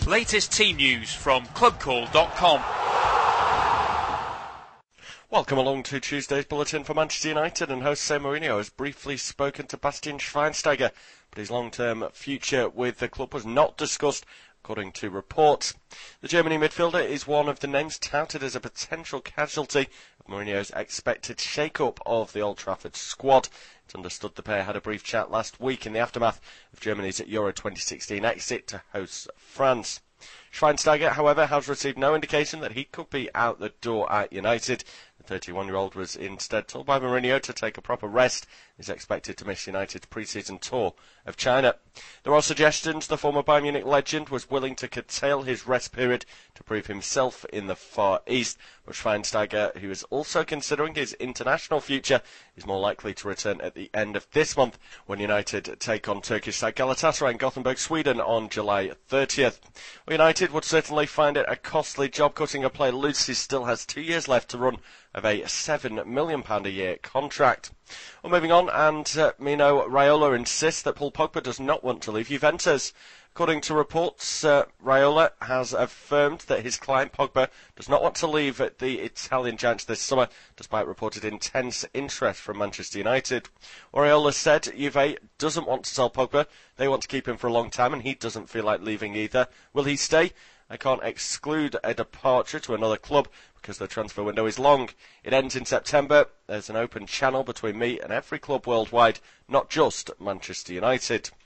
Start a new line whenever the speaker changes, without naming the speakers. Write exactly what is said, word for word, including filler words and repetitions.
Latest team news from club call dot com.
Welcome along to Tuesday's bulletin for Manchester United, and host Jose Mourinho has briefly spoken to Bastian Schweinsteiger, but his long-term future with the club was not discussed, according to reports. The Germany midfielder is one of the names touted as a potential casualty of Mourinho's expected shake-up of the Old Trafford squad. It's understood the pair had a brief chat last week in the aftermath of Germany's Euro twenty sixteen exit to host France. Schweinsteiger, however, has received no indication that he could be out the door at United. The thirty-one-year-old was instead told by Mourinho to take a proper rest. He's expected to miss United's pre-season tour of China. There are suggestions the former Bayern Munich legend was willing to curtail his rest period to prove himself in the Far East, but Schweinsteiger, who is also considering his international future, is more likely to return at the end of this month when United take on Turkish side Galatasaray in Gothenburg, Sweden on July thirtieth. Well, United would certainly find it a costly job cutting a player loose who still has two years left to run of a seven million pounds a year contract. Well, moving on, and uh, Mino Raiola insists that Paul Pogba does not want to leave Juventus. According to reports, uh, Raiola has affirmed that his client Pogba does not want to leave at the Italian Giants this summer, despite reported intense interest from Manchester United. Raiola said Juve doesn't want to sell Pogba, they want to keep him for a long time, and he doesn't feel like leaving either. Will he stay? I can't exclude a departure to another club because the transfer window is long. It ends in September. There's an open channel between me and every club worldwide, not just Manchester United.